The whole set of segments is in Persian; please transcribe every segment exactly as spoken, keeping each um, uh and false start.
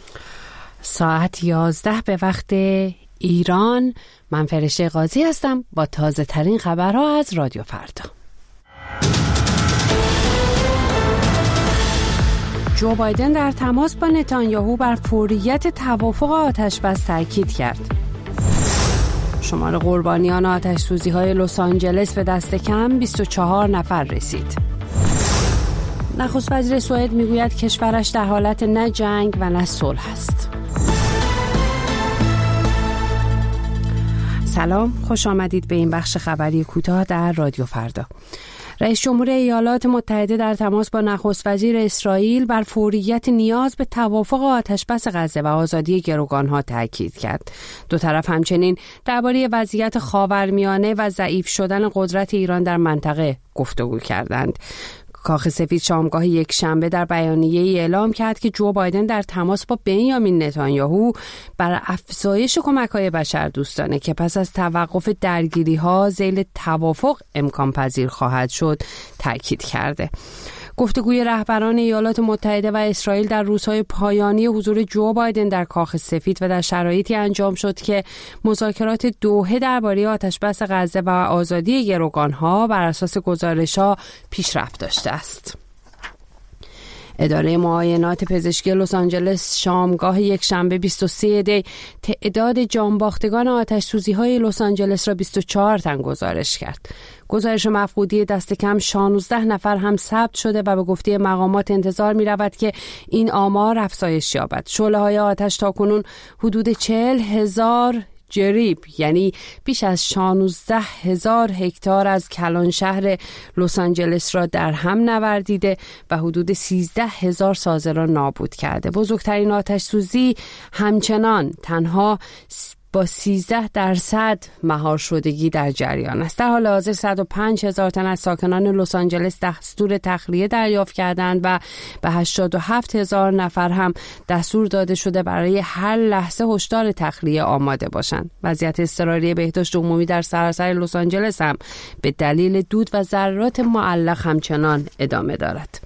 ساعت یازده به وقت ایران. من فرشته قاضی هستم با تازه ترین خبرها از رادیو فردا. جو بایدن در تماس با نتانیاهو بر فوریت توافق آتش‌بس تاکید کرد. شمار قربانیان آتش‌سوزی‌های لس آنجلس به دست کم بیست و چهار نفر رسید. نخست وزیر سوئد میگوید کشورش در حالت نه جنگ و نه صلح است. سلام، خوش آمدید به این بخش خبری کوتاه در رادیو فردا. رئیس جمهور ایالات متحده در تماس با نخست وزیر اسرائیل بر فوریت نیاز به توافق آتش‌بس غزه و آزادی گروگانها تاکید کرد. دو طرف همچنین درباره وضعیت خاورمیانه و ضعیف شدن قدرت ایران در منطقه گفتگو کردند. کاخ سفید شامگاه یک شنبه در بیانیه‌ای اعلام کرد که جو بایدن در تماس با بنیامین نتانیاهو بر افزایش کمک‌های بشردوستانه که پس از توقف درگیری‌ها ذیل توافق امکان پذیر خواهد شد تاکید کرده. گفتگوی رهبران ایالات متحده و اسرائیل در روزهای پایانی حضور جو بایدن در کاخ سفید و در شرایطی انجام شد که مذاکرات دوحه درباره آتش‌بس غزه و آزادی گروگانها بر اساس گزارش‌ها پیشرفت داشته است. اداره معاینات پزشکی لس آنجلس شامگاه یک شنبه بیست و سه دی تعداد جانباختگان آتش‌سوزی‌های لس آنجلس را بیست و چهار تن گزارش کرد. گزارش مفقودی دست کم شانزده نفر هم ثبت شده و به گفته مقامات انتظار می رود که این آمار افزایش یابد. شعله‌های آتش تاکنون حدود چهل هزار جریب یعنی بیش از شانزده هزار هکتار از کلان شهر لس آنجلس را در هم نوردیده و حدود سیزده هزار سازه را نابود کرده. بزرگترین آتش سوزی همچنان تنها با سیزده درصد مهار شدگی در جریان است. در حال حاضر صد و پنج هزار تن از ساکنان لس آنجلس دستور تخلیه دریافت کردند و به هشتاد و هفت هزار نفر هم دستور داده شده برای هر لحظه هشدار تخلیه آماده باشند. وضعیت اضطراری بهداشت عمومی در سراسر لس آنجلس هم به دلیل دود و ذرات معلق همچنان ادامه دارد.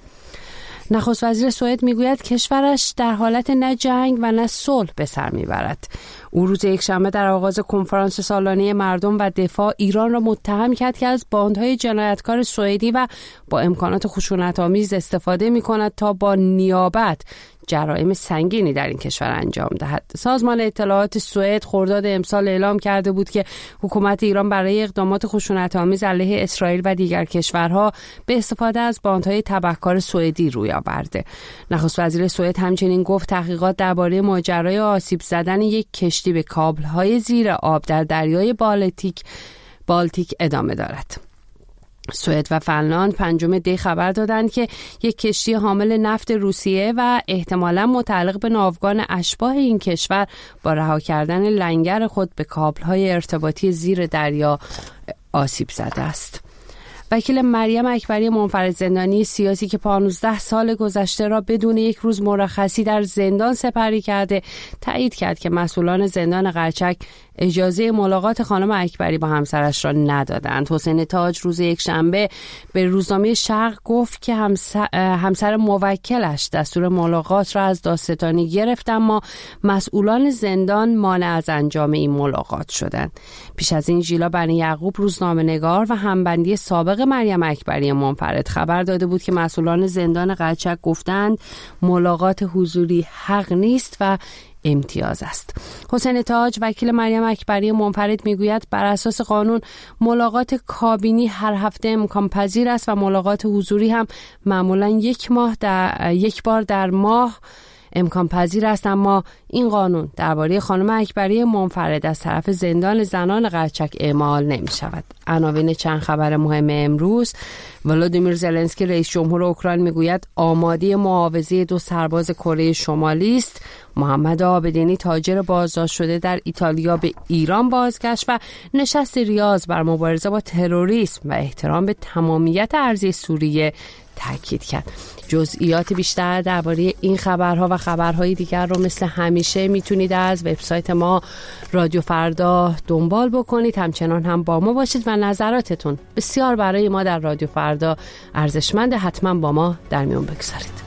نخست وزیر سوئد میگوید کشورش در حالت نه جنگ و نه صلح به سر میبرد. او روز یکشنبه در آغاز کنفرانس سالانه مردم و دفاع ایران را متهم کرد که از باندهای جنایتکار سوئدی و با امکانات خشونت‌آمیز استفاده می‌کند تا با نیابت جرایم سنگینی در این کشور انجام دهد. سازمان اطلاعات سوئد خرداد امسال اعلام کرده بود که حکومت ایران برای اقدامات خشونت‌آمیز علیه اسرائیل و دیگر کشورها به استفاده از باندهای تبهکار سوئدی روی آورده. نخست وزیر سوئد همچنین گفت تحقیقات درباره ماجرای آسیب زدن یک کشتی به کابل‌های زیر آب در دریای بالتیک بالتیک ادامه دارد. سوئد و فنلاند پنجم دی خبر دادند که یک کشتی حامل نفت روسیه و احتمالاً متعلق به ناوگان اشباح این کشور با رها کردن لنگر خود به کابل‌های ارتباطی زیر دریا آسیب زده است. وکیل مریم اکبری منفرد زندانی سیاسی که پانزده سال گذشته را بدون یک روز مرخصی در زندان سپری کرده تایید کرد که مسئولان زندان قرچک اجازه ملاقات خانم اکبری با همسرش را ندادند. حسین تاج روز یک شنبه به روزنامه شرق گفت که همسر, همسر موکلش دستور ملاقات را از دادستانی گرفت اما مسئولان زندان مانع از انجام این ملاقات شدند. پیش از این ژیلا بنی یعقوب روزنامه‌نگار و همبندی سابق مریم اکبری منفرد خبر داده بود که مسئولان زندان قرچک گفتند ملاقات حضوری حق نیست و امتیاز است. حسین تاج وکیل مریم اکبری منفرد میگوید بر اساس قانون ملاقات کابینی هر هفته امکان پذیر است و ملاقات حضوری هم معمولا یک ماه در یک بار در ماه امکان پذیر است، اما این قانون درباره خانم اکبری منفرد از طرف زندان زنان قرچک اعمال نمی شود. عناوین چند خبر مهم امروز: ولادیمیر زلنسکی رئیس جمهور اوکراین میگوید آماده معاوضه دو سرباز کره شمالی است. محمد عابدینی تاجر بازداشت شده در ایتالیا به ایران بازگشت و نشست ریاض بر مبارزه با تروریسم و احترام به تمامیت ارضی سوریه تاکید کرد. جزئیات بیشتر درباره این خبرها و خبرهای دیگر رو مثل همیشه میتونید از وبسایت ما رادیو فردا دنبال بکنید. همچنان هم با ما باشید و نظراتتون بسیار برای ما در رادیو فردا ارزشمنده. حتما با ما در میون بگذارید.